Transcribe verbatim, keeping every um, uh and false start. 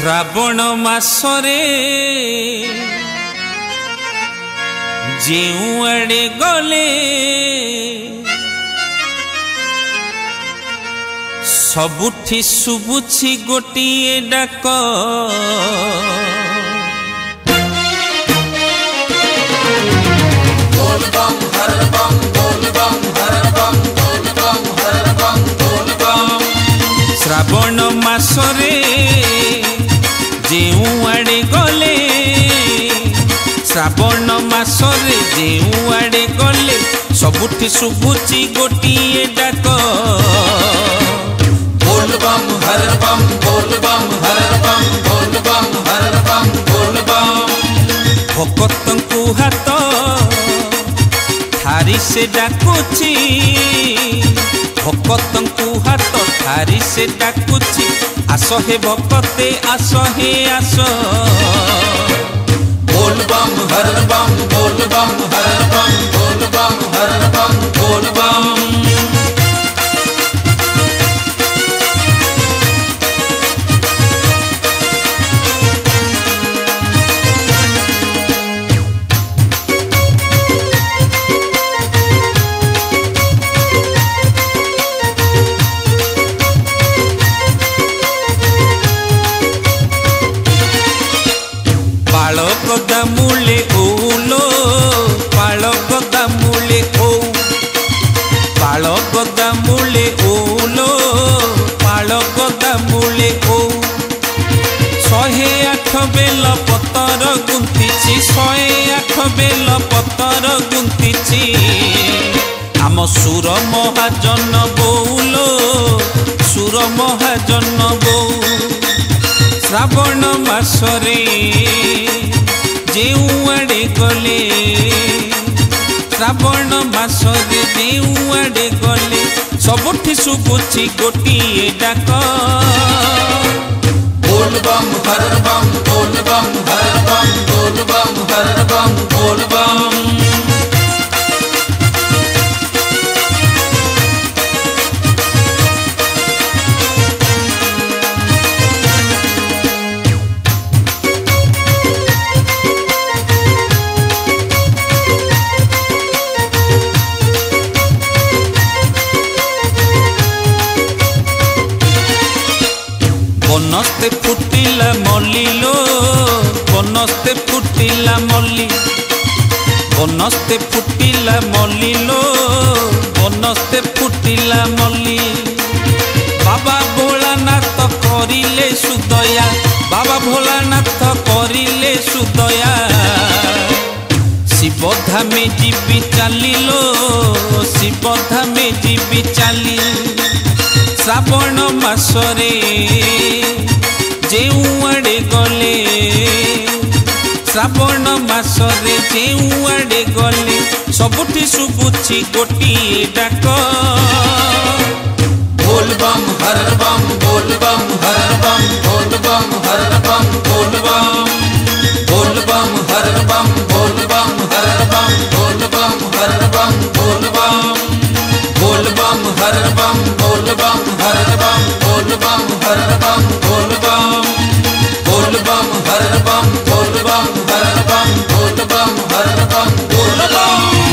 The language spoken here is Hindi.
श्रावण मासरे जेऊ आड़े गले सबुठी शुभुछि गोटिए डाक श्रावण मासरे जेऊ आड़े गले श्रावण मासरे जेऊ आड़े गले सबुठी शुभुछि गोटिए डाक बोल बम हर बम बोल बम हर बम बोल बम हर बम बोल बम भक्तंकु हाथ थारी से डाकुछि भक्तंकु हाथ थारी से डाकुछि आस हे भक्ते आस हे आस बोल बम हर बम बोल बम हर बम बोल बम हर बम बोल बम पाळगदा मूले ओलो पाळगदा मूले ओ पाळगदा मूले ओलो पाळगदा मूले ओ शहे आठ बेल पतर गुंथिछि शहे आठ बेल पतर गुंथिछि आम सुर महाजन बौलो सुर महाजन बौ श्रावण मासरे जेऊ आड़े गले श्रावण मासरे जेऊ आड़े गले सबुठी शुभुछि गोटिए डाक बोल बम हर बम बोल बम हर बम बोल बम हर बम बोल बम बनस्ते फुटिला मल्लिलो बनस्ते फुटिला मल्ली बनस्ते फुटिला मल्लिलो बनस्ते फुटिला मल्ली बाबा भोलानाथ करिले सुदया बाबा भोलानाथ करिले सुदया शिव धामे जीवी चालिलो शिव धामे जीवी चाली श्रावण मासरे जेऊ आड़े गले श्रावण मासरे जेऊ आड़े गले सबुठी शुभुछि गोटिए डाक बोल बम हर बम बोल बम हर बम बोल बम हर बम बोल बम बोल बम हर बम बोल बम हर बम बोल बम हर बम बोल बम बोल बम हर बम बोल बम हर बम बोल बम हर बम बोल बम बोल बम हर बम बोल बम हर बम बोल बम हर बम बोल बम।